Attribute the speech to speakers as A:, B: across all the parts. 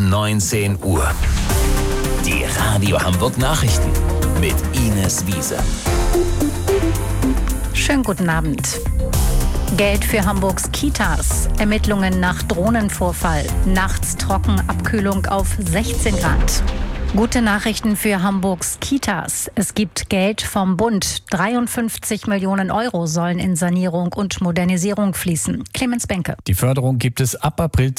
A: 19 Uhr. Die Radio Hamburg Nachrichten mit Ines Wiese.
B: Schönen guten Abend. Geld für Hamburgs Kitas, Ermittlungen nach Drohnenvorfall, nachts trocken, Abkühlung auf 16 Grad. Gute Nachrichten für Hamburgs Kitas. Es gibt Geld vom Bund. 53 Millionen Euro sollen in Sanierung und Modernisierung fließen. Clemens Benke.
C: Die Förderung gibt es ab April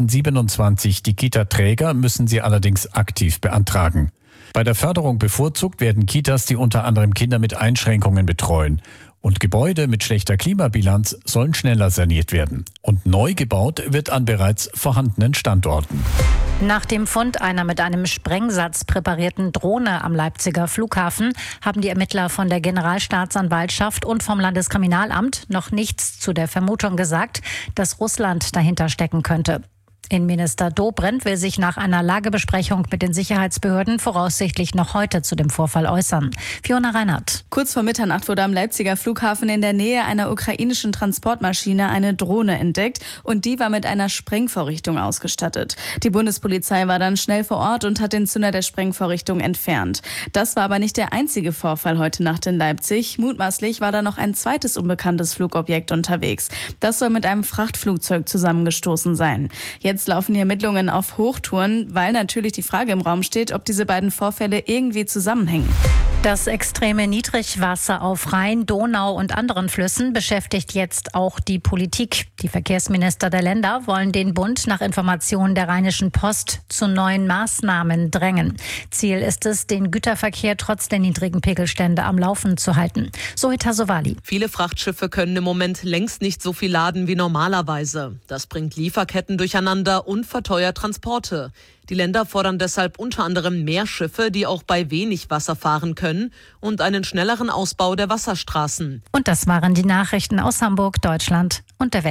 C: 2027. Die Kita-Träger müssen sie allerdings aktiv beantragen. Bei der Förderung bevorzugt werden Kitas, die unter anderem Kinder mit Einschränkungen betreuen. Und Gebäude mit schlechter Klimabilanz sollen schneller saniert werden. Und neu gebaut wird an bereits vorhandenen Standorten.
B: Nach dem Fund einer mit einem Sprengsatz präparierten Drohne am Leipziger Flughafen haben die Ermittler von der Generalstaatsanwaltschaft und vom Landeskriminalamt noch nichts zu der Vermutung gesagt, dass Russland dahinter stecken könnte. Innenminister Dobrindt will sich nach einer Lagebesprechung mit den Sicherheitsbehörden voraussichtlich noch heute zu dem Vorfall äußern. Fiona Reinhardt.
D: Kurz vor Mitternacht wurde am Leipziger Flughafen in der Nähe einer ukrainischen Transportmaschine eine Drohne entdeckt und die war mit einer Sprengvorrichtung ausgestattet. Die Bundespolizei war dann schnell vor Ort und hat den Zünder der Sprengvorrichtung entfernt. Das war aber nicht der einzige Vorfall heute Nacht in Leipzig. Mutmaßlich war da noch ein zweites unbekanntes Flugobjekt unterwegs. Das soll mit einem Frachtflugzeug zusammengestoßen sein. Jetzt laufen die Ermittlungen auf Hochtouren, weil natürlich die Frage im Raum steht, ob diese beiden Vorfälle irgendwie zusammenhängen.
B: Das extreme Niedrigwasser auf Rhein, Donau und anderen Flüssen beschäftigt jetzt auch die Politik. Die Verkehrsminister der Länder wollen den Bund nach Informationen der Rheinischen Post zu neuen Maßnahmen drängen. Ziel ist es, den Güterverkehr trotz der niedrigen Pegelstände am Laufen zu halten. Zoe Tassovali.
E: Viele Frachtschiffe können im Moment längst nicht so viel laden wie normalerweise. Das bringt Lieferketten durcheinander und verteuert Transporte. Die Länder fordern deshalb unter anderem mehr Schiffe, die auch bei wenig Wasser fahren können, und einen schnelleren Ausbau der Wasserstraßen.
B: Und das waren die Nachrichten aus Hamburg, Deutschland und der Welt.